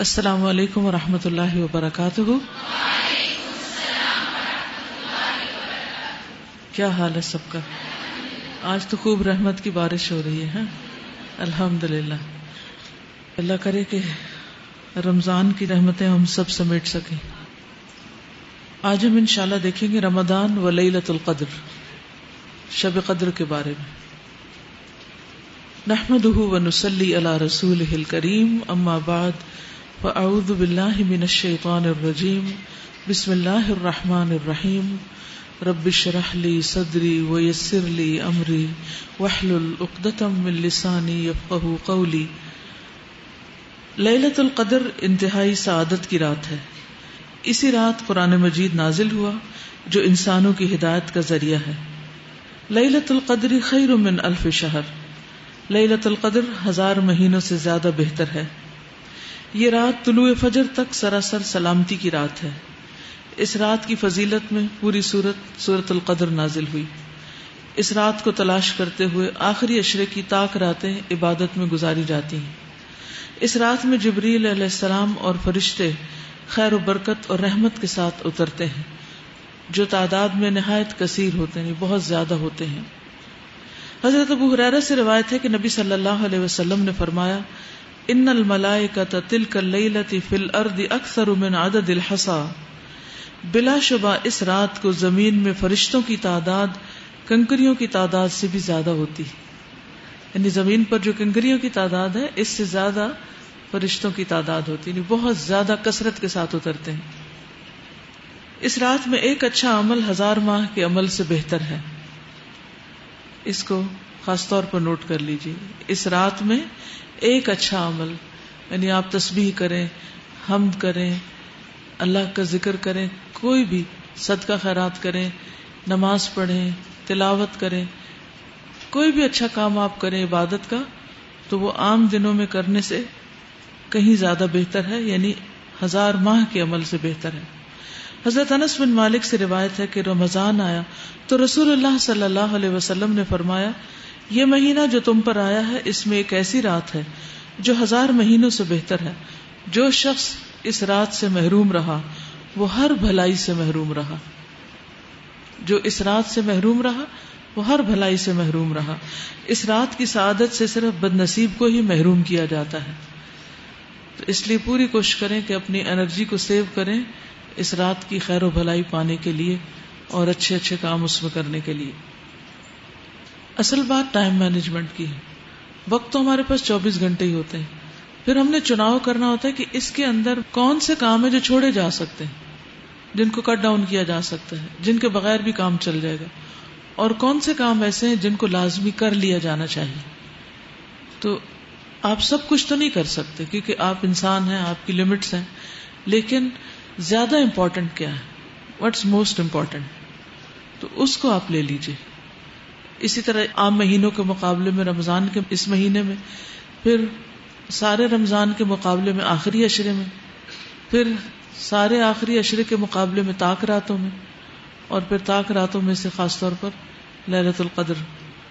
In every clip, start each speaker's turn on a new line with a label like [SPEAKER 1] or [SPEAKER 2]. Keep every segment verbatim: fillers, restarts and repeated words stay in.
[SPEAKER 1] السلام علیکم ورحمۃ اللہ وبرکاتہ. کیا حال ہے سب کا؟ آج تو خوب رحمت کی بارش ہو رہی ہے. الحمدللہ. اللہ کرے کہ رمضان کی رحمتیں ہم سب سمیٹ سکیں. آج ہم انشاءاللہ دیکھیں گے رمضان و لیلۃ القدر، شب قدر کے بارے میں. نحمده ونصلی علی رسولہ الکریم، اما بعد فاعوذ باللہ من الشیطان الرجیم. بسم اللہ الرحمن الرحیم. رب اشرح لی صدری ویسر لی امری واحلل عقدۃ من لسانی یفقہوا قولی. لیلۃ القدر انتہائی سعادت کی رات ہے. اسی رات قرآن مجید نازل ہوا جو انسانوں کی ہدایت کا ذریعہ ہے. لیلۃ القدر خیر من الف شہر. لیلۃ القدر ہزار مہینوں سے زیادہ بہتر ہے. یہ رات طلوع فجر تک سراسر سلامتی کی رات ہے. اس رات کی فضیلت میں پوری سورت سورۃ القدر نازل ہوئی. اس رات کو تلاش کرتے ہوئے آخری عشرے کی تاک راتیں عبادت میں گزاری جاتی ہیں. اس رات میں جبریل علیہ السلام اور فرشتے خیر و برکت اور رحمت کے ساتھ اترتے ہیں، جو تعداد میں نہایت کثیر ہوتے ہیں، بہت زیادہ ہوتے ہیں. حضرت ابو ہریرہ سے روایت ہے کہ نبی صلی اللہ علیہ وسلم نے فرمایا، ان الملائکۃ تلک اللیلۃ فی الارض اکثر من عدد الحصی. بلا شبہ اس رات کو زمین میں فرشتوں کی تعداد کنکریوں کی تعداد سے بھی زیادہ ہوتی ہے. یعنی زمین پر جو کنکریوں کی تعداد ہے اس سے زیادہ فرشتوں کی تعداد ہوتی ہے، یعنی بہت زیادہ کثرت کے ساتھ اترتے ہیں. اس رات میں ایک اچھا عمل ہزار ماہ کے عمل سے بہتر ہے. اس کو خاص طور پر نوٹ کر لیجیے. اس رات میں ایک اچھا عمل، یعنی آپ تسبیح کریں، حمد کریں، اللہ کا ذکر کریں، کوئی بھی صدقہ خیرات کریں، نماز پڑھیں، تلاوت کریں، کوئی بھی اچھا کام آپ کریں عبادت کا، تو وہ عام دنوں میں کرنے سے کہیں زیادہ بہتر ہے، یعنی ہزار ماہ کے عمل سے بہتر ہے. حضرت انس بن مالک سے روایت ہے کہ رمضان آیا تو رسول اللہ صلی اللہ علیہ وسلم نے فرمایا، یہ مہینہ جو تم پر آیا ہے اس میں ایک ایسی رات ہے جو ہزار مہینوں سے بہتر ہے. جو شخص اس رات سے محروم رہا وہ ہر بھلائی سے محروم رہا. جو اس رات سے محروم رہا وہ ہر بھلائی سے محروم رہا. اس رات کی سعادت سے صرف بد نصیب کو ہی محروم کیا جاتا ہے. تو اس لیے پوری کوشش کریں کہ اپنی انرجی کو سیو کریں اس رات کی خیر و بھلائی پانے کے لیے اور اچھے اچھے کام اس میں کرنے کے لیے. اصل بات ٹائم مینجمنٹ کی ہے. وقت تو ہمارے پاس چوبیس گھنٹے ہی ہوتے ہیں، پھر ہم نے چناؤ کرنا ہوتا ہے کہ اس کے اندر کون سے کام ہیں جو چھوڑے جا سکتے ہیں، جن کو کٹ ڈاؤن کیا جا سکتا ہے، جن کے بغیر بھی کام چل جائے گا، اور کون سے کام ایسے ہیں جن کو لازمی کر لیا جانا چاہیے. تو آپ سب کچھ تو نہیں کر سکتے کیونکہ آپ انسان ہیں، آپ کی لمٹس ہیں، لیکن زیادہ امپورٹنٹ کیا ہے، واٹس موسٹ امپورٹنٹ، تو اس کو آپ لے لیجئے. اسی طرح عام مہینوں کے مقابلے میں رمضان کے اس مہینے میں، پھر سارے رمضان کے مقابلے میں آخری عشرے میں، پھر سارے آخری عشرے کے مقابلے میں تاک راتوں میں، اور پھر تاک راتوں میں سے خاص طور پر لیلۃ القدر.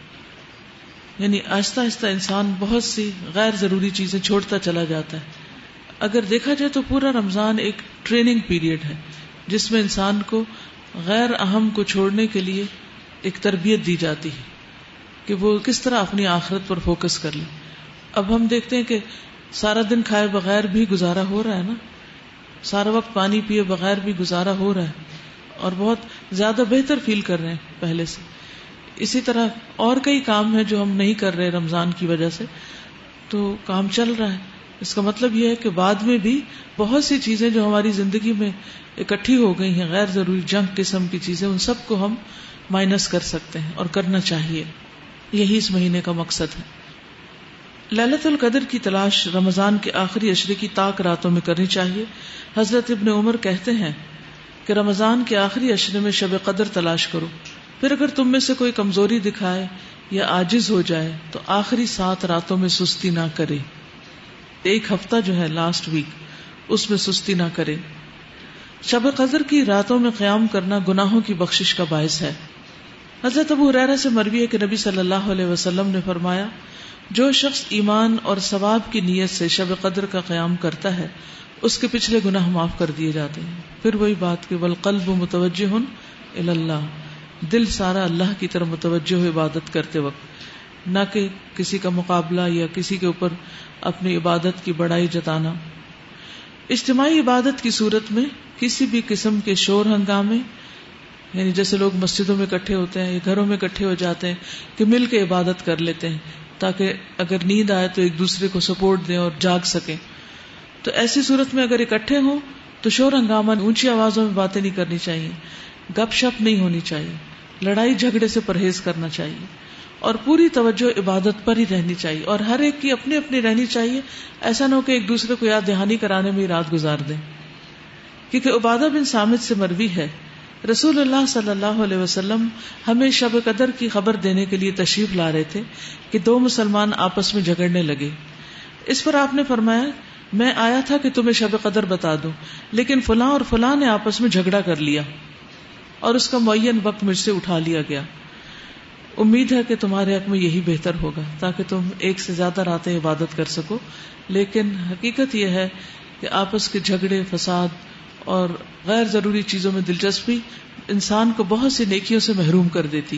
[SPEAKER 1] یعنی آہستہ آہستہ انسان بہت سی غیر ضروری چیزیں چھوڑتا چلا جاتا ہے. اگر دیکھا جائے تو پورا رمضان ایک ٹریننگ پیریڈ ہے جس میں انسان کو غیر اہم کو چھوڑنے کے لیے ایک تربیت دی جاتی ہے کہ وہ کس طرح اپنی آخرت پر فوکس کر لے. اب ہم دیکھتے ہیں کہ سارا دن کھائے بغیر بھی گزارا ہو رہا ہے نا، سارا وقت پانی پیے بغیر بھی گزارا ہو رہا ہے، اور بہت زیادہ بہتر فیل کر رہے ہیں پہلے سے. اسی طرح اور کئی کام ہیں جو ہم نہیں کر رہے رمضان کی وجہ سے، تو کام چل رہا ہے. اس کا مطلب یہ ہے کہ بعد میں بھی بہت سی چیزیں جو ہماری زندگی میں اکٹھی ہو گئی ہیں، غیر ضروری جنک قسم کی چیزیں، ان سب کو ہم مائنس کر سکتے ہیں اور کرنا چاہیے. یہی اس مہینے کا مقصد ہے. لیلۃ القدر کی تلاش رمضان کے آخری عشرے کی تاک راتوں میں کرنی چاہیے. حضرت ابن عمر کہتے ہیں کہ رمضان کے آخری عشرے میں شب قدر تلاش کرو، پھر اگر تم میں سے کوئی کمزوری دکھائے یا عاجز ہو جائے تو آخری سات راتوں میں سستی نہ کرے. ایک ہفتہ جو ہے لاسٹ ویک، اس میں سستی نہ کرے. شب قدر کی راتوں میں قیام کرنا گناہوں کی بخشش کا باعث ہے. حضرت ابو ہریرہ سے مروی ہے کہ نبی صلی اللہ علیہ وسلم نے فرمایا، جو شخص ایمان اور ثواب کی نیت سے شب قدر کا قیام کرتا ہے اس کے پچھلے گناہ معاف کر دیے جاتے ہیں. پھر وہی بات کہ والقلب متوجہ الی اللہ، دل سارا اللہ کی طرف متوجہ ہو عبادت کرتے وقت، نہ کہ کسی کا مقابلہ یا کسی کے اوپر اپنی عبادت کی بڑائی جتانا. اجتماعی عبادت کی صورت میں کسی بھی قسم کے شور ہنگامے، یعنی جیسے لوگ مسجدوں میں اکٹھے ہوتے ہیں یا گھروں میں اکٹھے ہو جاتے ہیں کہ مل کے عبادت کر لیتے ہیں تاکہ اگر نیند آئے تو ایک دوسرے کو سپورٹ دیں اور جاگ سکیں، تو ایسی صورت میں اگر اکٹھے ہوں تو شور ہنگامہ، اونچی آوازوں میں باتیں نہیں کرنی چاہیے، گپ شپ نہیں ہونی چاہیے، لڑائی جھگڑے سے پرہیز کرنا چاہیے اور پوری توجہ عبادت پر ہی رہنی چاہیے، اور ہر ایک کی اپنی اپنی رہنی چاہیے. ایسا نہ ہو کہ ایک دوسرے کو یاد دہانی کرانے میں ہی رات گزار دیں. کیونکہ عبادہ بن صامت سے مروی ہے رسول اللہ صلی اللہ علیہ وسلم ہمیں شب قدر کی خبر دینے کے لیے تشریف لا رہے تھے کہ دو مسلمان آپس میں جھگڑنے لگے. اس پر آپ نے فرمایا میں آیا تھا کہ تمہیں شب قدر بتا دوں، لیکن فلاں اور فلاں نے آپس میں جھگڑا کر لیا اور اس کا معین وقت مجھ سے اٹھا لیا گیا. امید ہے کہ تمہارے حق میں یہی بہتر ہوگا تاکہ تم ایک سے زیادہ راتیں عبادت کر سکو. لیکن حقیقت یہ ہے کہ آپس کے جھگڑے، فساد اور غیر ضروری چیزوں میں دلچسپی انسان کو بہت سی نیکیوں سے محروم کر دیتی.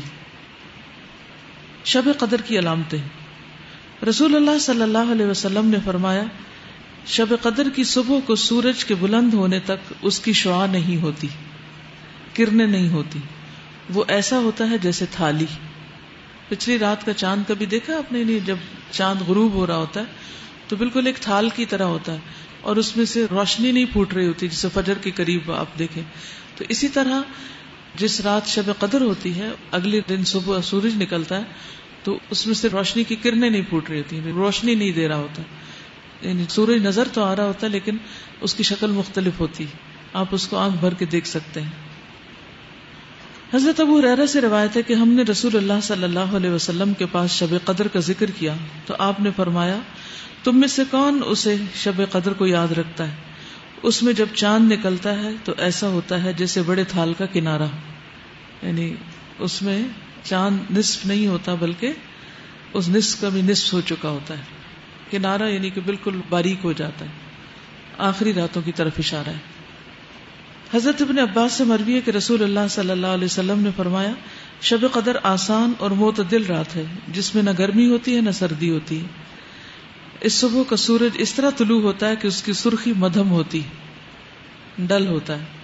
[SPEAKER 1] شب قدر کی علامتیں. رسول اللہ صلی اللہ علیہ وسلم نے فرمایا شب قدر کی صبح کو سورج کے بلند ہونے تک اس کی شعاع نہیں ہوتی، کرنیں نہیں ہوتی، وہ ایسا ہوتا ہے جیسے تھالی. پچھلی رات کا چاند کبھی دیکھا آپ نے؟ نہیں. جب چاند غروب ہو رہا ہوتا ہے تو بالکل ایک تھال کی طرح ہوتا ہے اور اس میں سے روشنی نہیں پھوٹ رہی ہوتی جسے فجر کے قریب آپ دیکھیں. تو اسی طرح جس رات شب قدر ہوتی ہے اگلے دن صبح سورج نکلتا ہے تو اس میں سے روشنی کی کرنیں نہیں پھوٹ رہی ہوتی، روشنی نہیں دے رہا ہوتا، یعنی سورج نظر تو آ رہا ہوتا ہے لیکن اس کی شکل مختلف ہوتی، آپ اس کو آنکھ بھر کے دیکھ سکتے ہیں. حضرت ابو ہریرہ سے روایت ہے کہ ہم نے رسول اللہ صلی اللہ علیہ وسلم کے پاس شب قدر کا ذکر کیا تو آپ نے فرمایا تم میں سے کون اسے شب قدر کو یاد رکھتا ہے؟ اس میں جب چاند نکلتا ہے تو ایسا ہوتا ہے جیسے بڑے تھال کا کنارہ، یعنی اس میں چاند نصف نہیں ہوتا بلکہ اس نصف کا بھی نصف ہو چکا ہوتا ہے. کنارہ یعنی کہ بالکل باریک ہو جاتا ہے. آخری راتوں کی طرف اشارہ ہے. حضرت ابن عباس سے مروی ہے کہ رسول اللہ صلی اللہ علیہ وسلم نے فرمایا شب قدر آسان اور معتدل رات ہے جس میں نہ گرمی ہوتی ہے نہ سردی ہوتی ہے. اس صبح کا سورج اس طرح طلوع ہوتا ہے کہ اس کی سرخی مدھم ہوتی، ڈل ہوتا ہے.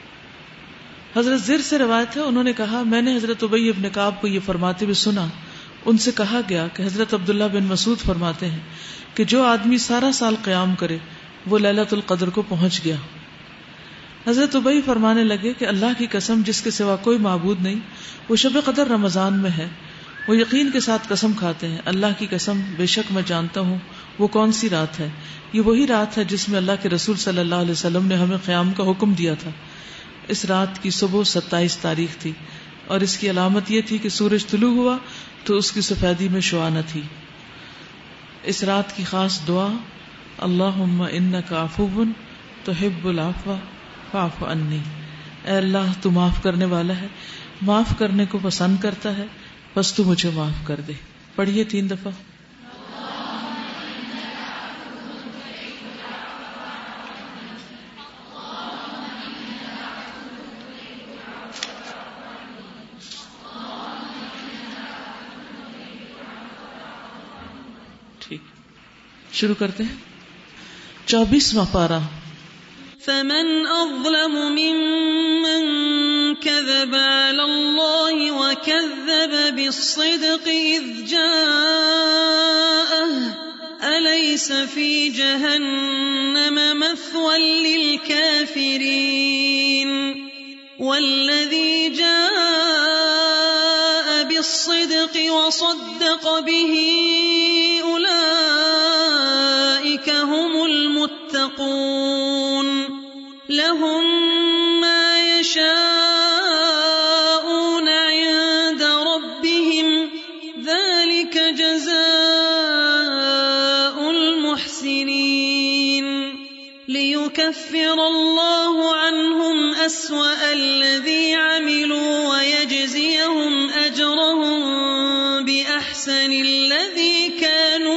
[SPEAKER 1] حضرت زر سے روایت ہے انہوں نے کہا میں نے حضرت ابی ابن کعب کو یہ فرماتے ہوئے سنا. ان سے کہا گیا کہ حضرت عبداللہ بن مسعود فرماتے ہیں کہ جو آدمی سارا سال قیام کرے وہ لیلۃ القدر کو پہنچ گیا. حضرت ابی فرمانے لگے کہ اللہ کی قسم جس کے سوا کوئی معبود نہیں وہ شب قدر رمضان میں ہے. وہ یقین کے ساتھ قسم کھاتے ہیں اللہ کی قسم بے شک میں جانتا ہوں وہ کون سی رات ہے. یہ وہی رات ہے جس میں اللہ کے رسول صلی اللہ علیہ وسلم نے ہمیں قیام کا حکم دیا تھا. اس رات کی صبح ستائیس تاریخ تھی اور اس کی علامت یہ تھی کہ سورج طلوع ہوا تو اس کی سفیدی میں شعاع نہ تھی. اس رات کی خاص دعا اللہم انک عفو تحب العفو فاعف عنی، اے اللہ تو معاف کرنے والا ہے، معاف کرنے کو پسند کرتا ہے، بس تو مجھے معاف کر دے. پڑھیے تین دفعہ. ٹھیک، شروع کرتے ہیں. چوبیسواں پارہ.
[SPEAKER 2] فمن أظلم ممن كذب على الله وكذب بالصدق إذ جاءه أليس في جهنم مثوى للكافرين والذي جاء بالصدق وصدق به أولئك هم المتقون لهم ما يشاءون عند ربهم ذلك جزاء المحسنين ليكفر الله عنهم أسوأ الذي عملوا ويجزيهم أجرهم بأحسن الذي كانوا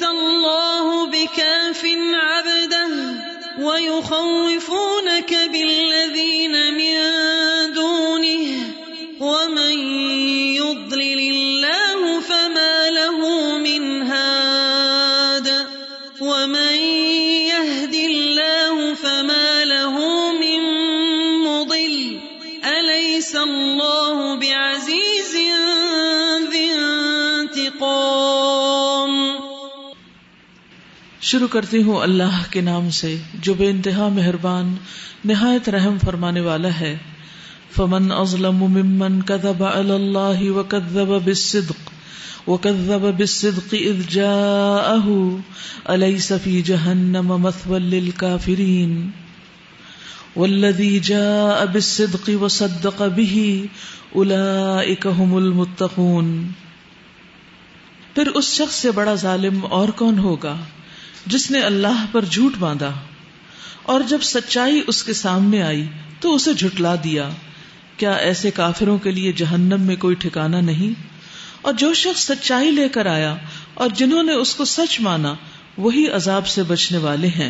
[SPEAKER 2] الله بكاف عبده ويخوفونك بالذين من دونه ومن يضلل الله فما له من هاد ومن يهد الله فما له من مضل أليس الله بعزيز ذي انتقام.
[SPEAKER 1] شروع کرتی ہوں اللہ کے نام سے جو بے انتہا مہربان نہایت رحم فرمانے والا ہے. فمن اظلم ممن كذب على الله وكذب بالصدق وكذب بالصدق اذ جاءه اليس في جهنم مثوى للكافرين والذي جاء بالصدق وصدق به اولئك هم المتقون. پھر اس شخص سے بڑا ظالم اور کون ہوگا جس نے اللہ پر جھوٹ باندھا اور جب سچائی اس کے سامنے آئی تو اسے جھٹلا دیا. کیا ایسے کافروں کے لیے جہنم میں کوئی ٹھکانہ نہیں؟ اور جو شخص سچائی لے کر آیا اور جنہوں نے اس کو سچ مانا وہی عذاب سے بچنے والے ہیں.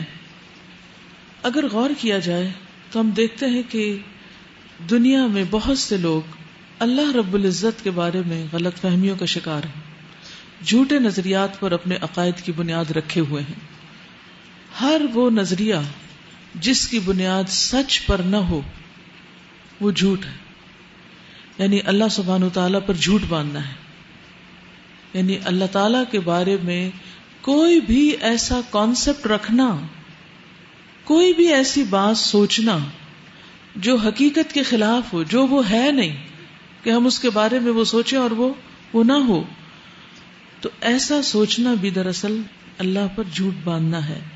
[SPEAKER 1] اگر غور کیا جائے تو ہم دیکھتے ہیں کہ دنیا میں بہت سے لوگ اللہ رب العزت کے بارے میں غلط فہمیوں کا شکار ہیں، جھوٹے نظریات پر اپنے عقائد کی بنیاد رکھے ہوئے ہیں. ہر وہ نظریہ جس کی بنیاد سچ پر نہ ہو وہ جھوٹ ہے. یعنی اللہ سبحانہ وتعالی پر جھوٹ باندھنا ہے، یعنی اللہ تعالی کے بارے میں کوئی بھی ایسا کانسیپٹ رکھنا، کوئی بھی ایسی بات سوچنا جو حقیقت کے خلاف ہو، جو وہ ہے نہیں کہ ہم اس کے بارے میں وہ سوچیں اور وہ وہ نہ ہو. تو ایسا سوچنا بھی دراصل اللہ پر جھوٹ باندھنا ہے.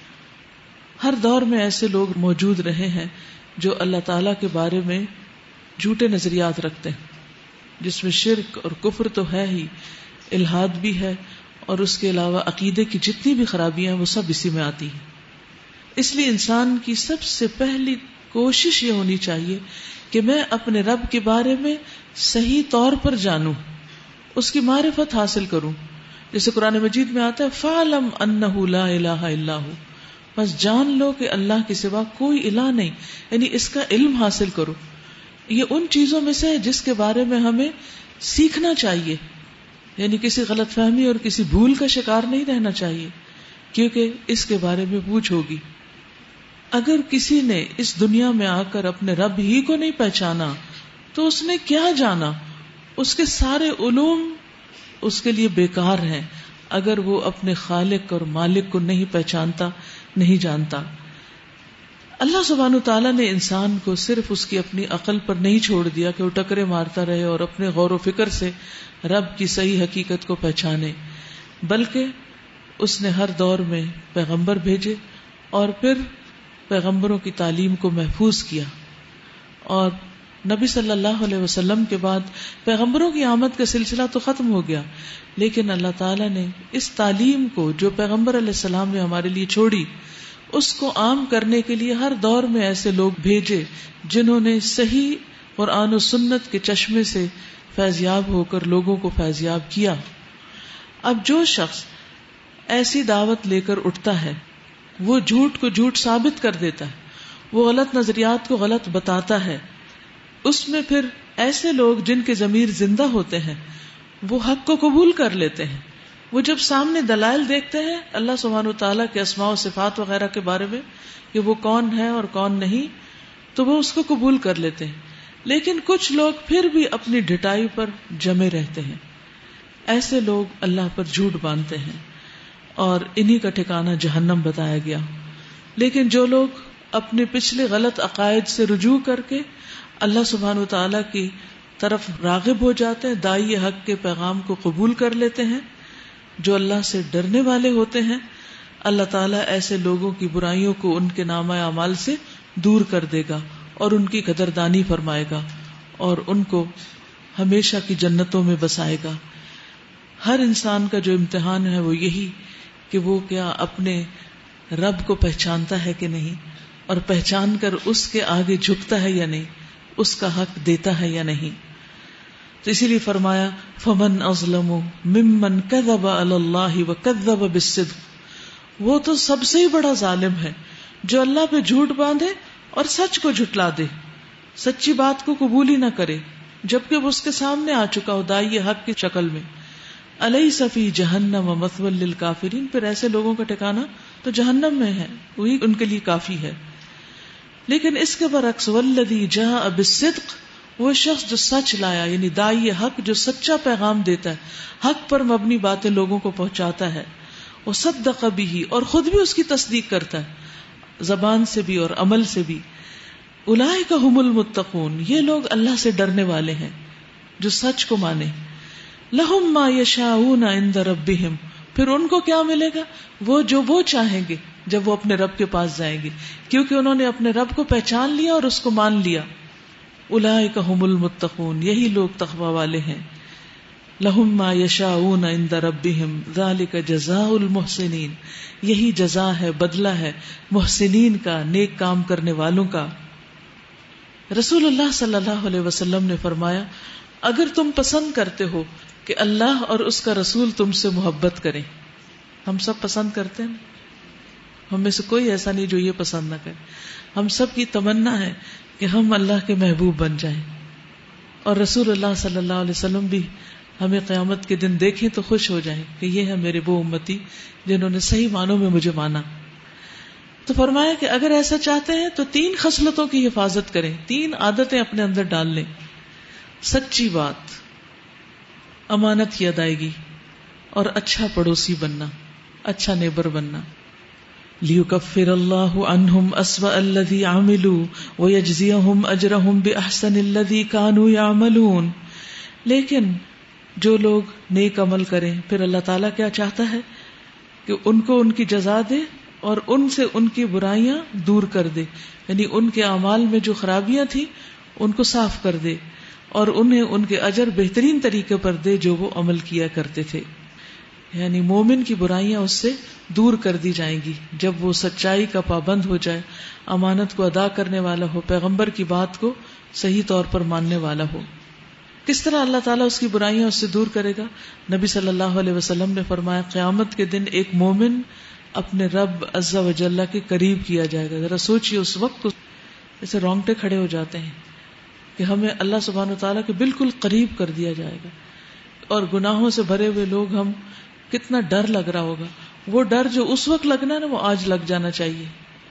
[SPEAKER 1] ہر دور میں ایسے لوگ موجود رہے ہیں جو اللہ تعالیٰ کے بارے میں جھوٹے نظریات رکھتے ہیں، جس میں شرک اور کفر تو ہے ہی، الحاد بھی ہے، اور اس کے علاوہ عقیدے کی جتنی بھی خرابیاں ہیں وہ سب اسی میں آتی ہیں. اس لیے انسان کی سب سے پہلی کوشش یہ ہونی چاہیے کہ میں اپنے رب کے بارے میں صحیح طور پر جانوں، اس کی معرفت حاصل کروں. جیسے قرآن مجید میں آتا ہے فَعْلَمْ أَنَّهُ لَا إِلَهَ إِلَّا هُوَ، بس جان لو کہ اللہ کے سوا کوئی الہ نہیں، یعنی اس کا علم حاصل کرو. یہ ان چیزوں میں سے ہے جس کے بارے میں ہمیں سیکھنا چاہیے، یعنی کسی غلط فہمی اور کسی بھول کا شکار نہیں رہنا چاہیے، کیونکہ اس کے بارے میں پوچھ ہوگی. اگر کسی نے اس دنیا میں آ کر اپنے رب ہی کو نہیں پہچانا تو اس نے کیا جانا؟ اس کے سارے علوم اس کے لیے بیکار ہیں اگر وہ اپنے خالق اور مالک کو نہیں پہچانتا، نہیں جانتا. اللہ سبحانہ وتعالیٰ نے انسان کو صرف اس کی اپنی عقل پر نہیں چھوڑ دیا کہ وہ ٹکرے مارتا رہے اور اپنے غور و فکر سے رب کی صحیح حقیقت کو پہچانے، بلکہ اس نے ہر دور میں پیغمبر بھیجے اور پھر پیغمبروں کی تعلیم کو محفوظ کیا. اور نبی صلی اللہ علیہ وسلم کے بعد پیغمبروں کی آمد کا سلسلہ تو ختم ہو گیا، لیکن اللہ تعالیٰ نے اس تعلیم کو جو پیغمبر علیہ السلام نے ہمارے لیے چھوڑی اس کو عام کرنے کے لیے ہر دور میں ایسے لوگ بھیجے جنہوں نے صحیح قرآن و سنت کے چشمے سے فیضیاب ہو کر لوگوں کو فیضیاب کیا. اب جو شخص ایسی دعوت لے کر اٹھتا ہے وہ جھوٹ کو جھوٹ ثابت کر دیتا ہے، وہ غلط نظریات کو غلط بتاتا ہے. اس میں پھر ایسے لوگ جن کے ضمیر زندہ ہوتے ہیں وہ حق کو قبول کر لیتے ہیں. وہ جب سامنے دلائل دیکھتے ہیں اللہ سبحانہ وتعالیٰ کے اسماء و صفات وغیرہ کے بارے میں کہ وہ کون ہے اور کون نہیں، تو وہ اس کو قبول کر لیتے ہیں. لیکن کچھ لوگ پھر بھی اپنی ڈھٹائی پر جمے رہتے ہیں. ایسے لوگ اللہ پر جھوٹ باندھتے ہیں اور انہی کا ٹھکانہ جہنم بتایا گیا. لیکن جو لوگ اپنے پچھلے غلط عقائد سے رجوع کر کے اللہ سبحانہ وتعالیٰ کی طرف راغب ہو جاتے ہیں، داعی حق کے پیغام کو قبول کر لیتے ہیں، جو اللہ سے ڈرنے والے ہوتے ہیں، اللہ تعالیٰ ایسے لوگوں کی برائیوں کو ان کے نامہ اعمال سے دور کر دے گا اور ان کی قدردانی فرمائے گا اور ان کو ہمیشہ کی جنتوں میں بسائے گا. ہر انسان کا جو امتحان ہے وہ یہی کہ وہ کیا اپنے رب کو پہچانتا ہے کہ نہیں، اور پہچان کر اس کے آگے جھکتا ہے یا نہیں، اس کا حق دیتا ہے یا نہیں. تو تو اسی لیے فرمایا فمن اظلم ممن کذب علی اللہ وکذب بالصدق، وہ تو سب سے ہی بڑا ظالم ہے جو اللہ پہ جھوٹ باندھے اور سچ کو جھٹلا دے، سچی بات کو قبول ہی نہ کرے جبکہ وہ اس کے سامنے آ چکا ہو دائی حق کی شکل میں۔ الیس فی جہنم مثوی للکافرین، پھر ایسے لوگوں کا ٹھکانہ تو جہنم میں ہے، وہی ان کے لیے کافی ہے۔ لیکن اس کے برعکس والذی جاء بالصدق، وہ شخص جو سچ لایا، یعنی دائی حق جو سچا پیغام دیتا ہے، حق پر مبنی باتیں لوگوں کو پہنچاتا ہے، وصدق بہ، اور خود بھی اس کی تصدیق کرتا ہے زبان سے بھی اور عمل سے بھی۔ اولئک ھم المتقون، یہ لوگ اللہ سے ڈرنے والے ہیں جو سچ کو مانے۔ لہم ما یشاؤون عند ربہم، پھر ان کو کیا ملے گا؟ وہ جو وہ چاہیں گے جب وہ اپنے رب کے پاس جائیں گے، کیونکہ انہوں نے اپنے رب کو پہچان لیا اور اس کو مان لیا۔ اولئک ھم المتقون، یہی لوگ تقوی والے ہیں۔ لہم ما یشاؤون عند ربہم ذلک جزاء المحسنین، یہی جزا ہے، بدلہ ہے محسنین کا، نیک کام کرنے والوں کا۔ رسول اللہ صلی اللہ علیہ وسلم نے فرمایا اگر تم پسند کرتے ہو کہ اللہ اور اس کا رسول تم سے محبت کریں، ہم سب پسند کرتے ہیں، ہم میں سے کوئی ایسا نہیں جو یہ پسند نہ کرے، ہم سب کی تمنا ہے کہ ہم اللہ کے محبوب بن جائیں، اور رسول اللہ صلی اللہ علیہ وسلم بھی ہمیں قیامت کے دن دیکھیں تو خوش ہو جائیں کہ یہ ہے میرے وہ امتی جنہوں نے صحیح معنوں میں مجھے مانا۔ تو فرمایا کہ اگر ایسا چاہتے ہیں تو تین خصلتوں کی حفاظت کریں، تین عادتیں اپنے اندر ڈال لیں: سچی بات، امانت کی ادائیگی، اور اچھا پڑوسی بننا، اچھا نیبر بننا۔ لِيُكَفِّرَ اللَّهُ عَنْهُمْ أَسْوَأَ الَّذِي عَمِلُوا وَيَجْزِيَهُمْ أَجْرَهُمْ بِأَحْسَنِ الَّذِي كَانُوا يَعْمَلُونَ۔ لیکن جو لوگ نیک عمل کریں، پھر اللہ تعالیٰ کیا چاہتا ہے کہ ان کو ان کی جزا دے اور ان سے ان کی برائیاں دور کر دے، یعنی ان کے اعمال میں جو خرابیاں تھیں ان کو صاف کر دے اور انہیں ان کے اجر بہترین طریقے پر دے جو وہ عمل کیا کرتے تھے۔ یعنی مومن کی برائیاں اس سے دور کر دی جائیں گی جب وہ سچائی کا پابند ہو جائے، امانت کو ادا کرنے والا ہو، پیغمبر کی بات کو صحیح طور پر ماننے والا ہو۔ کس طرح اللہ تعالیٰ اس کی برائیاں اس سے دور کرے گا؟ نبی صلی اللہ علیہ وسلم نے فرمایا قیامت کے دن ایک مومن اپنے رب عز و جل کے قریب کیا جائے گا۔ ذرا سوچئے اس وقت جیسے رونگٹے کھڑے ہو جاتے ہیں کہ ہمیں اللہ سبحانہ وتعالیٰ کے بالکل قریب کر دیا جائے گا، اور گناہوں سے بھرے ہوئے لوگ ہم، کتنا ڈر لگ رہا ہوگا۔ وہ ڈر جو اس وقت لگنا ہے نا، وہ آج لگ جانا چاہیے۔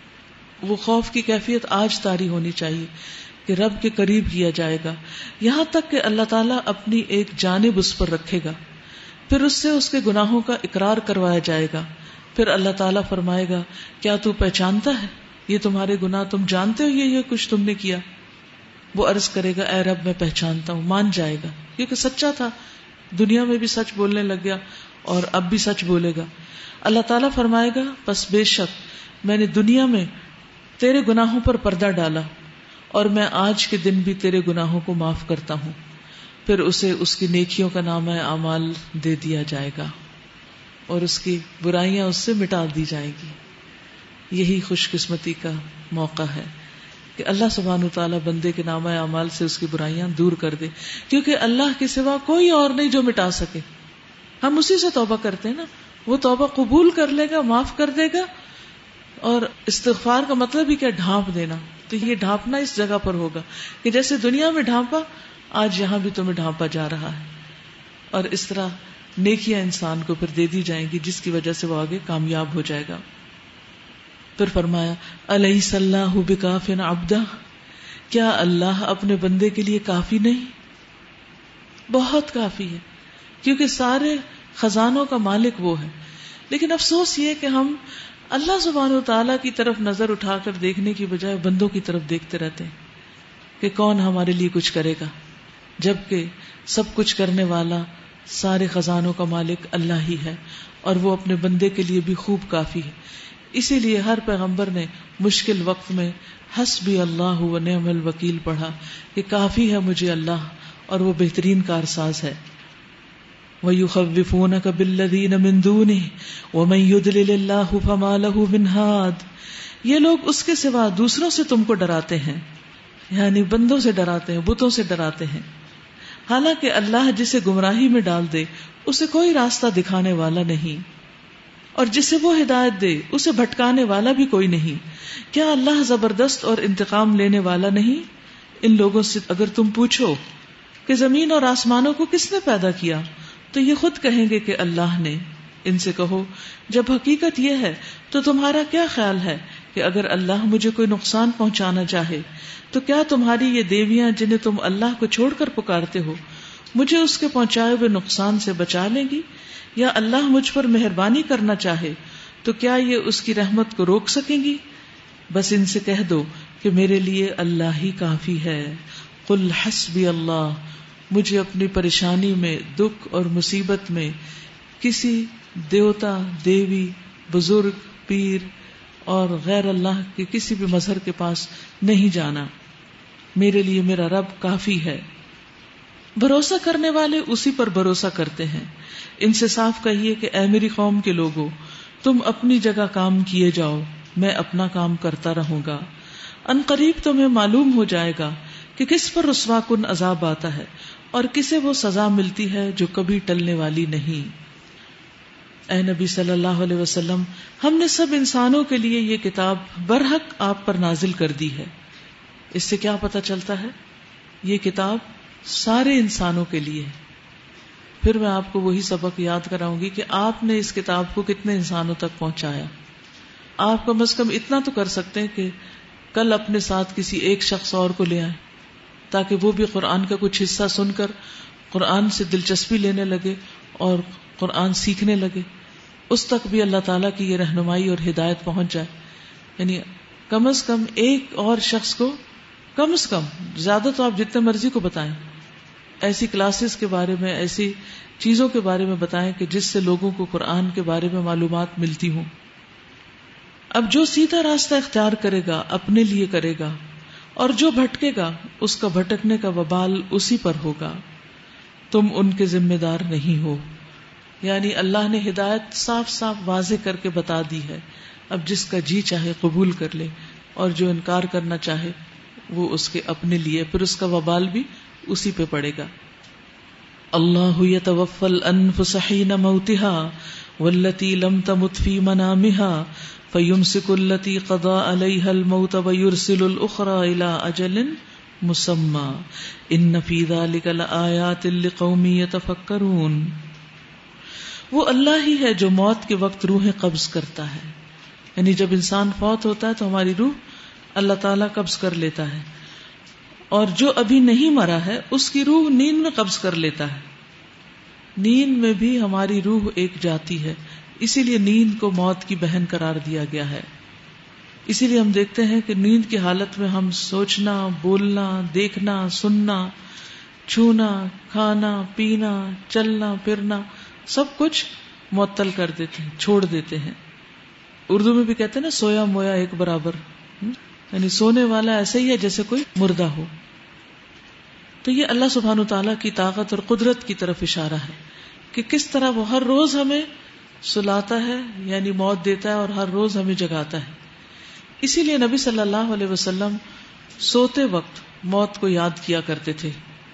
[SPEAKER 1] وہ خوف کی کیفیت آج طاری ہونی چاہیے کہ رب کے قریب کیا جائے گا، یہاں تک کہ اللہ تعالیٰ اپنی ایک جانب اس پر رکھے گا، پھر اس سے اس کے گناہوں کا اقرار کروایا جائے گا۔ پھر اللہ تعالیٰ فرمائے گا کیا تو پہچانتا ہے یہ تمہارے گناہ، تم جانتے ہو یہ یہ کچھ تم نے کیا؟ وہ عرض کرے گا اے رب میں پہچانتا ہوں، مان جائے گا کیونکہ سچا تھا، دنیا میں بھی سچ بولنے لگ گیا اور اب بھی سچ بولے گا۔ اللہ تعالیٰ فرمائے گا پس بے شک میں نے دنیا میں تیرے گناہوں پر پردہ ڈالا اور میں آج کے دن بھی تیرے گناہوں کو معاف کرتا ہوں۔ پھر اسے اس کی نیکیوں کا نامہ اعمال دے دیا جائے گا اور اس کی برائیاں اس سے مٹا دی جائیں گی۔ یہی خوش قسمتی کا موقع ہے کہ اللہ سبحانہ وتعالیٰ بندے کے نامہ اعمال سے اس کی برائیاں دور کر دے، کیونکہ اللہ کے سوا کوئی اور نہیں جو مٹا سکے۔ ہم اسی سے توبہ کرتے ہیں نا، وہ توبہ قبول کر لے گا، معاف کر دے گا۔ اور استغفار کا مطلب ہی کیا؟ ڈھانپ دینا۔ تو یہ ڈھانپنا اس جگہ پر ہوگا کہ جیسے دنیا میں ڈھانپا، آج یہاں بھی تمہیں ڈھانپا جا رہا ہے، اور اس طرح نیکیاں انسان کو پھر دے دی جائیں گی جس کی وجہ سے وہ آگے کامیاب ہو جائے گا۔ پھر فرمایا الیس اللہ بکاف عبدہ، کیا اللہ اپنے بندے کے لیے کافی نہیں؟ بہت کافی ہے، کیونکہ سارے خزانوں کا مالک وہ ہے۔ لیکن افسوس یہ کہ ہم اللہ سبحانہ وتعالیٰ کی طرف نظر اٹھا کر دیکھنے کی بجائے بندوں کی طرف دیکھتے رہتے ہیں کہ کون ہمارے لیے کچھ کرے گا، جبکہ سب کچھ کرنے والا، سارے خزانوں کا مالک اللہ ہی ہے، اور وہ اپنے بندے کے لیے بھی خوب کافی ہے۔ اسی لیے ہر پیغمبر نے مشکل وقت میں حسبی اللہ و نعم الوکیل پڑھا کہ کافی ہے مجھے اللہ، اور وہ بہترین کارساز ہے۔ وَيُخَوِّفُونَكَ بِالَّذِينَ مِن دُونِهِ وَمَن يُضْلِلِ اللَّهُ فَمَا لَهُ مِنْ هَادٍ، یہ لوگ اس کے سوا دوسروں سے تم کو ڈراتے ہیں، یعنی بندوں سے ڈراتے ہیں، بتوں سے ڈراتے ہیں۔ حالانکہ اللہ جسے گمراہی میں ڈال دے اسے کوئی راستہ دکھانے والا نہیں، اور جسے وہ ہدایت دے اسے بھٹکانے والا بھی کوئی نہیں۔ کیا اللہ زبردست اور انتقام لینے والا نہیں؟ ان لوگوں سے اگر تم پوچھو کہ زمین اور آسمانوں کو کس نے پیدا کیا تو یہ خود کہیں گے کہ اللہ نے۔ ان سے کہو جب حقیقت یہ ہے تو تمہارا کیا خیال ہے کہ اگر اللہ مجھے کوئی نقصان پہنچانا چاہے تو کیا تمہاری یہ دیویاں جنہیں تم اللہ کو چھوڑ کر پکارتے ہو مجھے اس کے پہنچائے ہوئے نقصان سے بچا لیں گی؟ یا اللہ مجھ پر مہربانی کرنا چاہے تو کیا یہ اس کی رحمت کو روک سکیں گی؟ بس ان سے کہہ دو کہ میرے لیے اللہ ہی کافی ہے۔ قل حسبی اللہ، مجھے اپنی پریشانی میں، دکھ اور مصیبت میں کسی دیوتا، دیوی، بزرگ، پیر اور غیر اللہ کے کسی بھی مظہر کے پاس نہیں جانا، میرے لیے میرا رب کافی ہے۔ بھروسہ کرنے والے اسی پر بھروسہ کرتے ہیں۔ ان سے صاف کہیے کہ اے میری قوم کے لوگوں، تم اپنی جگہ کام کیے جاؤ، میں اپنا کام کرتا رہوں گا۔ ان قریب تمہیں معلوم ہو جائے گا کہ کس پر رسوا کن عذاب آتا ہے اور کسے وہ سزا ملتی ہے جو کبھی ٹلنے والی نہیں۔ اے نبی صلی اللہ علیہ وسلم، ہم نے سب انسانوں کے لیے یہ کتاب برحق آپ پر نازل کر دی ہے۔ اس سے کیا پتہ چلتا ہے؟ یہ کتاب سارے انسانوں کے لیے ہے۔ پھر میں آپ کو وہی سبق یاد کراؤں گی کہ آپ نے اس کتاب کو کتنے انسانوں تک پہنچایا۔ آپ کم از کم اتنا تو کر سکتے ہیں کہ کل اپنے ساتھ کسی ایک شخص اور کو لے آئیں تاکہ وہ بھی قرآن کا کچھ حصہ سن کر قرآن سے دلچسپی لینے لگے اور قرآن سیکھنے لگے، اس تک بھی اللہ تعالیٰ کی یہ رہنمائی اور ہدایت پہنچ جائے۔ یعنی کم از کم ایک اور شخص کو، کم از کم، زیادہ تو آپ جتنے مرضی کو بتائیں، ایسی کلاسز کے بارے میں، ایسی چیزوں کے بارے میں بتائیں کہ جس سے لوگوں کو قرآن کے بارے میں معلومات ملتی ہوں۔ اب جو سیدھا راستہ اختیار کرے گا اپنے لیے کرے گا، اور جو بھٹکے گا اس کا بھٹکنے کا وبال اسی پر ہوگا، تم ان کے ذمہ دار نہیں ہو۔ یعنی اللہ نے ہدایت صاف صاف واضح کر کے بتا دی ہے، اب جس کا جی چاہے قبول کر لے اور جو انکار کرنا چاہے وہ اس کے اپنے لیے، پھر اس کا وبال بھی اسی پہ پڑے گا۔ اللہ یتوفی الانفس حین موتها والتی لم تمت فی منامها فیمسک التی قضى علیها الموت ویرسل الاخرى الى اجل مسمى ان فی ذلک لآیات لقوم یتفکرون۔ وہ اللہ ہی ہے جو موت کے وقت روحیں قبض کرتا ہے، یعنی جب انسان فوت ہوتا ہے تو ہماری روح اللہ تعالیٰ قبض کر لیتا ہے، اور جو ابھی نہیں مرا ہے اس کی روح نیند میں قبض کر لیتا ہے۔ نیند میں بھی ہماری روح ایک جاتی ہے، اسی لیے نیند کو موت کی بہن قرار دیا گیا ہے۔ اسی لیے ہم دیکھتے ہیں کہ نیند کی حالت میں ہم سوچنا، بولنا، دیکھنا، سننا، چھونا، کھانا، پینا، چلنا پھرنا سب کچھ معطل کر دیتے ہیں، چھوڑ دیتے ہیں۔ اردو میں بھی کہتے ہیں نا، سویا مویا ایک برابر، یعنی سونے والا ایسا ہی ہے جیسے کوئی مردہ ہو۔ تو یہ اللہ سبحانہ وتعالیٰ کی طاقت اور قدرت کی طرف اشارہ ہے کہ کس طرح وہ ہر روز ہمیں سلاتا ہے، یعنی موت دیتا ہے، اور ہر روز ہمیں جگاتا ہے۔ اسی لیے نبی صلی اللہ علیہ وسلم سوتے وقت موت کو یاد کیا کرتے تھے۔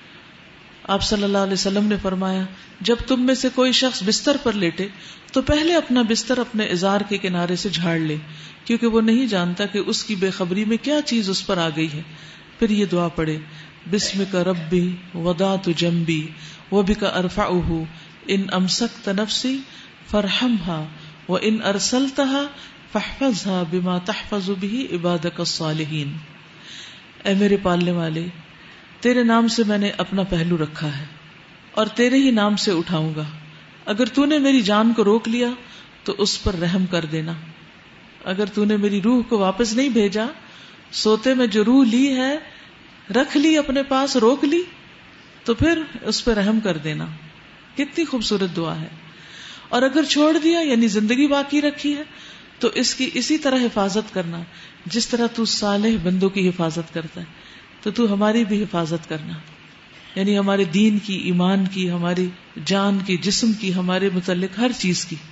[SPEAKER 1] آپ صلی اللہ علیہ وسلم نے فرمایا، جب تم میں سے کوئی شخص بستر پر لیٹے تو پہلے اپنا بستر اپنے ازار کے کنارے سے جھاڑ لے، کیونکہ وہ نہیں جانتا کہ اس کی بے خبری میں کیا چیز اس پر آ گئی ہے۔ پھر یہ دعا پڑھے، بسمک ربی وضعت جنبی وبک ارفعہ ان امسکت نفسی فرحمها وان ارسلتها فاحفظها بما تحفظ به عبادک الصالحین۔ اے میرے پالنے والے، تیرے نام سے میں نے اپنا پہلو رکھا ہے اور تیرے ہی نام سے اٹھاؤں گا۔ اگر تو نے میری جان کو روک لیا تو اس پر رحم کر دینا، اگر تو نے میری روح کو واپس نہیں بھیجا، سوتے میں جو روح لی ہے رکھ لی اپنے پاس، روک لی، تو پھر اس پہ رحم کر دینا۔ کتنی خوبصورت دعا ہے۔ اور اگر چھوڑ دیا، یعنی زندگی باقی رکھی ہے، تو اس کی اسی طرح حفاظت کرنا جس طرح تو صالح بندوں کی حفاظت کرتا ہے، تو تو ہماری بھی حفاظت کرنا، یعنی ہمارے دین کی، ایمان کی، ہماری جان کی، جسم کی، ہمارے متعلق ہر چیز کی۔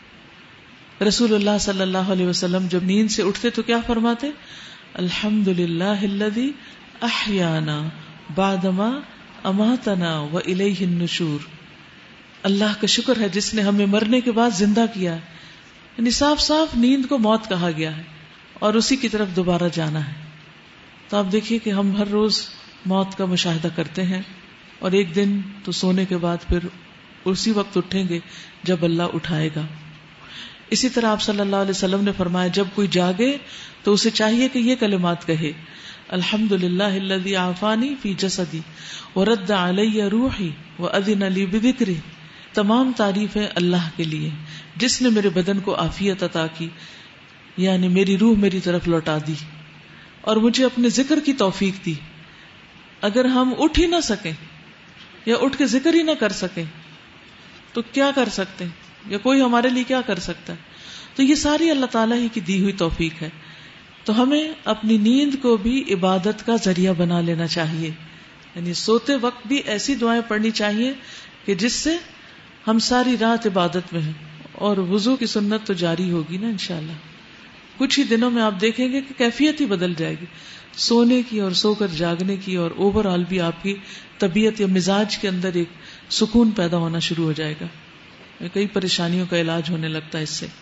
[SPEAKER 1] رسول اللہ صلی اللہ علیہ وسلم جب نیند سے اٹھتے تو کیا فرماتے؟ الحمدللہ الذی احیانا بعدما اماتنا والیہ النشور. اللہ کا شکر ہے جس نے ہمیں مرنے کے بعد زندہ کیا. یعنی صاف صاف نیند کو موت کہا گیا ہے اور اسی کی طرف دوبارہ جانا ہے. تو آپ دیکھیے کہ ہم ہر روز موت کا مشاہدہ کرتے ہیں اور ایک دن تو سونے کے بعد پھر اسی وقت اٹھیں گے جب اللہ اٹھائے گا. اسی طرح آپ صلی اللہ علیہ وسلم نے فرمایا جب کوئی جاگے تو اسے چاہیے کہ یہ کلمات کہے الحمد للہ الذی عافانی فی جسدی ورد علی روحی واذن لی بذکری. تمام تعریفیں اللہ کے لیے جس نے میرے بدن کو عافیت عطا کی، یعنی میری روح میری طرف لوٹا دی اور مجھے اپنے ذکر کی توفیق دی. اگر ہم اٹھ ہی نہ سکیں یا اٹھ کے ذکر ہی نہ کر سکیں تو کیا کر سکتے ہیں، یا کوئی ہمارے لیے کیا کر سکتا ہے؟ تو یہ ساری اللہ تعالیٰ ہی کی دی ہوئی توفیق ہے. تو ہمیں اپنی نیند کو بھی عبادت کا ذریعہ بنا لینا چاہیے. یعنی سوتے وقت بھی ایسی دعائیں پڑھنی چاہیے کہ جس سے ہم ساری رات عبادت میں ہیں. اور وضو کی سنت تو جاری ہوگی نا انشاءاللہ. کچھ ہی دنوں میں آپ دیکھیں گے کہ کیفیت ہی بدل جائے گی سونے کی اور سو کر جاگنے کی، اور اوور آل بھی آپ کی طبیعت یا مزاج کے اندر ایک سکون پیدا ہونا شروع ہو جائے گا. کئی پریشانیوں کا علاج ہونے لگتا ہے اس سے.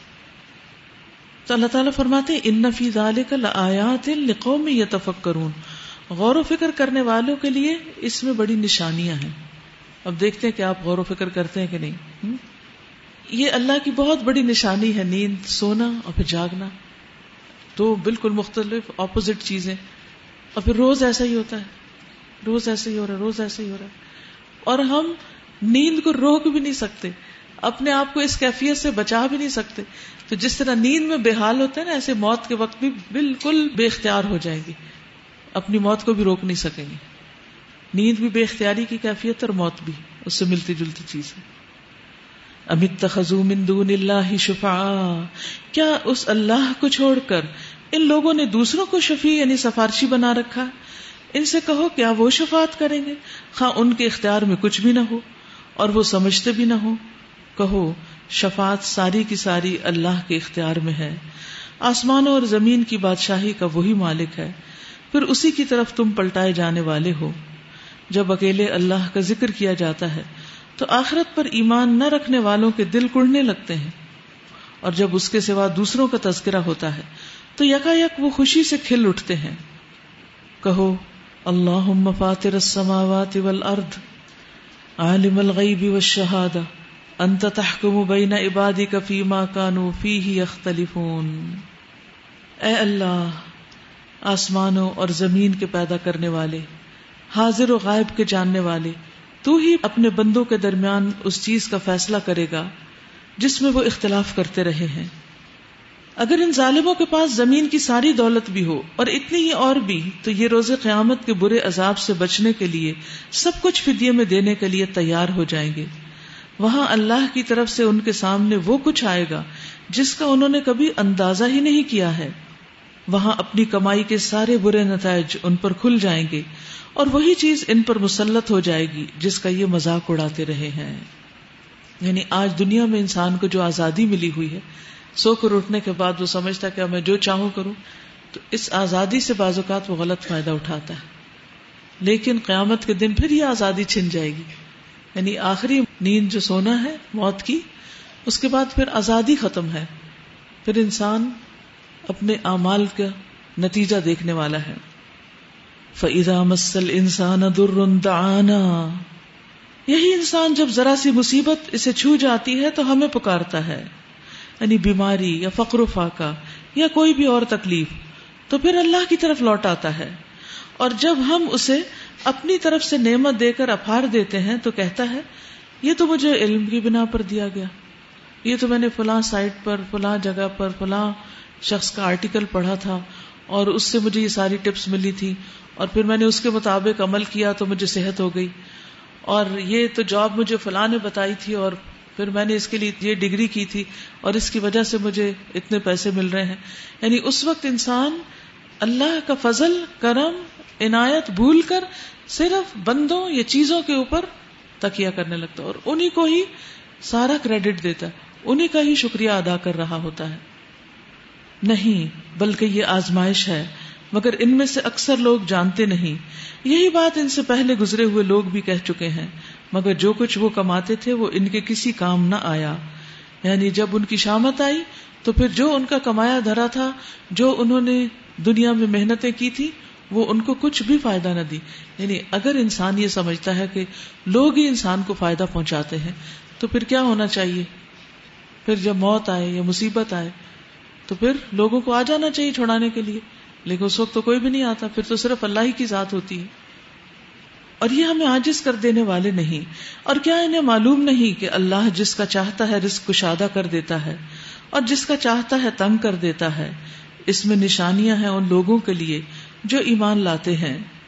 [SPEAKER 1] تو اللہ تعالیٰ فرماتے ہیں ان فی ذلک لآیات لقوم یتفکرون. غور و فکر کرنے والوں کے لیے اس میں بڑی نشانیاں ہیں. اب دیکھتے ہیں کہ آپ غور و فکر کرتے ہیں کہ نہیں. یہ اللہ کی بہت بڑی نشانی ہے، نیند، سونا اور پھر جاگنا، تو بالکل مختلف اپوزٹ چیزیں. اور پھر روز ایسا ہی ہوتا ہے، روز ایسا ہی ہو رہا ہے، روز ایسا ہی ہو رہا ہے. اور ہم نیند کو روک بھی نہیں سکتے، اپنے آپ کو اس کیفیت سے بچا بھی نہیں سکتے. تو جس طرح نیند میں بے حال ہوتے ہیں نا، ایسے موت کے وقت بھی بالکل بے اختیار ہو جائیں گے، اپنی موت کو بھی روک نہیں سکیں گے. نیند بھی بے اختیاری کی کیفیت اور موت بھی اس سے ملتی جلتی چیز ہے. ام اتخذوا من دون اللہ شفعاء. کیا اس اللہ کو چھوڑ کر ان لوگوں نے دوسروں کو شفیع یعنی سفارشی بنا رکھا؟ ان سے کہو کیا وہ شفاعت کریں گے خواہ ان کے اختیار میں کچھ بھی نہ ہو اور وہ سمجھتے بھی نہ ہو. کہو شفاعت ساری کی ساری اللہ کے اختیار میں ہے. آسمانوں اور زمین کی بادشاہی کا وہی مالک ہے، پھر اسی کی طرف تم پلٹائے جانے والے ہو. جب اکیلے اللہ کا ذکر کیا جاتا ہے تو آخرت پر ایمان نہ رکھنے والوں کے دل کڑنے لگتے ہیں، اور جب اس کے سوا دوسروں کا تذکرہ ہوتا ہے تو یکا یک وہ خوشی سے کھل اٹھتے ہیں. کہو اللہم فاطر السماوات والارض عالم الغیب والشہادہ انت تحکم بین عبادک فیما کانوا فیہ یختلفون. اے اللہ، آسمانوں اور زمین کے پیدا کرنے والے، حاضر و غائب کے جاننے والے، تو ہی اپنے بندوں کے درمیان اس چیز کا فیصلہ کرے گا جس میں وہ اختلاف کرتے رہے ہیں. اگر ان ظالموں کے پاس زمین کی ساری دولت بھی ہو اور اتنی ہی اور بھی، تو یہ روز قیامت کے برے عذاب سے بچنے کے لیے سب کچھ فدیے میں دینے کے لیے تیار ہو جائیں گے. وہاں اللہ کی طرف سے ان کے سامنے وہ کچھ آئے گا جس کا انہوں نے کبھی اندازہ ہی نہیں کیا ہے. وہاں اپنی کمائی کے سارے برے نتائج ان پر کھل جائیں گے اور وہی چیز ان پر مسلط ہو جائے گی جس کا یہ مذاق اڑاتے رہے ہیں. یعنی آج دنیا میں انسان کو جو آزادی ملی ہوئی ہے، سو کر اٹھنے کے بعد وہ سمجھتا کہ میں جو چاہوں کروں، تو اس آزادی سے بعض اوقات وہ غلط فائدہ اٹھاتا ہے. لیکن قیامت کے دن پھر یہ آزادی چھن جائے گی. یعنی آخری نیند جو سونا ہے موت کی، اس کے بعد پھر آزادی ختم ہے، پھر انسان اپنے اعمال کا نتیجہ دیکھنے والا ہے. فَإِذَا مَسَّ الْإِنسَانَ ضُرٌّ دَعَانَا. یہی انسان جب ذرا سی مصیبت اسے چھو جاتی ہے تو ہمیں پکارتا ہے، یعنی بیماری یا فقر و فاقہ یا کوئی بھی اور تکلیف، تو پھر اللہ کی طرف لوٹ آتا ہے. اور جب ہم اسے اپنی طرف سے نعمت دے کر اپھار دیتے ہیں تو کہتا ہے یہ تو مجھے علم کی بنا پر دیا گیا، یہ تو میں نے فلاں سائٹ پر، فلاں جگہ پر، فلاں شخص کا آرٹیکل پڑھا تھا اور اس سے مجھے یہ ساری ٹپس ملی تھی، اور پھر میں نے اس کے مطابق عمل کیا تو مجھے صحت ہو گئی، اور یہ تو جاب مجھے فلاں نے بتائی تھی، اور پھر میں نے اس کے لیے یہ ڈگری کی تھی اور اس کی وجہ سے مجھے اتنے پیسے مل رہے ہیں. یعنی اس وقت انسان اللہ کا فضل، کرم، عنایت بھول کر صرف بندوں یا چیزوں کے اوپر تکیہ کرنے لگتا ہے اور انہی کو ہی سارا کریڈٹ دیتا ہے، انہی کا ہی شکریہ ادا کر رہا ہوتا ہے. نہیں، بلکہ یہ آزمائش ہے مگر ان میں سے اکثر لوگ جانتے نہیں. یہی بات ان سے پہلے گزرے ہوئے لوگ بھی کہہ چکے ہیں، مگر جو کچھ وہ کماتے تھے وہ ان کے کسی کام نہ آیا. یعنی جب ان کی شامت آئی تو پھر جو ان کا کمایا دھرا تھا، جو انہوں نے دنیا میں محنتیں کی تھی، وہ ان کو کچھ بھی فائدہ نہ دی. یعنی اگر انسان یہ سمجھتا ہے کہ لوگ ہی انسان کو فائدہ پہنچاتے ہیں تو پھر کیا ہونا چاہیے؟ پھر جب موت آئے یا مصیبت آئے تو پھر لوگوں کو آ جانا چاہیے چھڑانے کے لیے، لیکن اس وقت تو کوئی بھی نہیں آتا، پھر تو صرف اللہ ہی کی ذات ہوتی ہے. اور یہ ہمیں عاجز کر دینے والے نہیں. اور کیا انہیں معلوم نہیں کہ اللہ جس کا چاہتا ہے رزق کشادہ کر دیتا ہے اور جس کا چاہتا ہے تنگ کر دیتا ہے. اس میں نشانیاں ہیں ان لوگوں کے لیے جو ایمان لاتے ہیں.